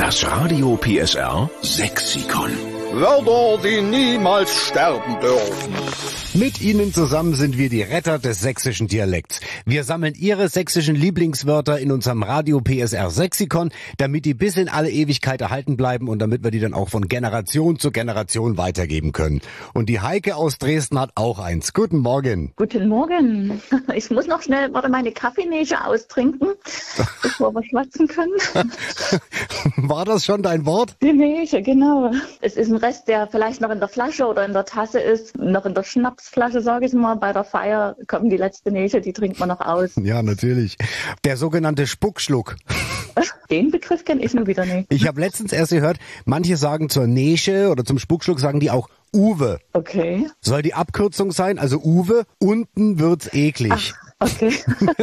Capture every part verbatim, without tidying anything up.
Das Radio P S R Sexikon. Wörter, die niemals sterben dürfen. Mit Ihnen zusammen sind wir die Retter des sächsischen Dialekts. Wir sammeln Ihre sächsischen Lieblingswörter in unserem Radio P S R Sexikon, damit die bis in alle Ewigkeit erhalten bleiben und damit wir die dann auch von Generation zu Generation weitergeben können. Und die Heike aus Dresden hat auch eins. Guten Morgen. Guten Morgen. Ich muss noch schnell warte, meine Kaffeenäsche austrinken, bevor wir schwatzen können. War das schon dein Wort? Die Näsche, genau. Es ist ein Rest, der vielleicht noch in der Flasche oder in der Tasse ist, noch in der Schnapsflasche, sage ich mal. Bei der Feier kommen die letzte Näsche, die trinkt man noch aus. Ja, natürlich. Der sogenannte Spuckschluck. Den Begriff kenne ich nur wieder nicht. Ich habe letztens erst gehört, manche sagen zur Näsche oder zum Spuckschluck sagen die auch Uwe. Okay. Soll die Abkürzung sein, also Uwe, unten wird's eklig. Ach, okay.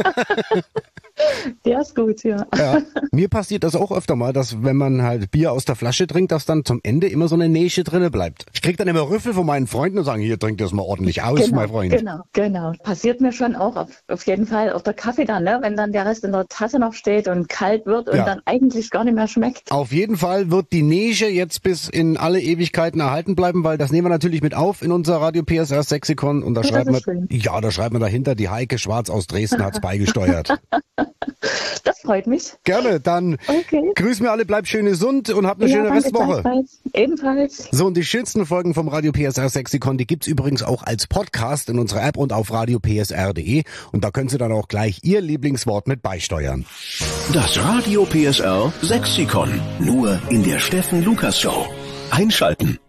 Der ist gut, ja. Ja. Mir passiert das auch öfter mal, dass wenn man halt Bier aus der Flasche trinkt, dass dann zum Ende immer so eine Näsche drinne bleibt. Ich krieg dann immer Rüffel von meinen Freunden und sagen, hier, trink das mal ordentlich aus, Genau, mein Freund. genau, genau. Passiert mir schon auch auf, auf jeden Fall auf der Kaffee dann, ne? Wenn dann der Rest in der Tasse noch steht und kalt wird und Ja. dann eigentlich gar nicht mehr schmeckt. Auf jeden Fall wird die Näsche jetzt bis in alle Ewigkeiten erhalten bleiben, weil das nehmen wir natürlich mit auf in unser Radio P S R Sexikon und da Ja, schreiben das wir, ist schön. ja, da schreiben wir dahinter, die Heike Schwarz aus Dresden hat's beigesteuert. Das freut mich. Gerne, dann Okay. grüß mir alle, bleibt schön gesund und habt eine Ja, schöne danke, Restwoche. gleichfalls. Ebenfalls. So, und die schönsten Folgen vom Radio P S R Sexikon, die gibt's übrigens auch als Podcast in unserer App und auf radio p s r punkt d e. Und da können Sie dann auch gleich Ihr Lieblingswort mit beisteuern. Das Radio P S R Sexikon. Nur in der Steffen Lukas Show. Einschalten.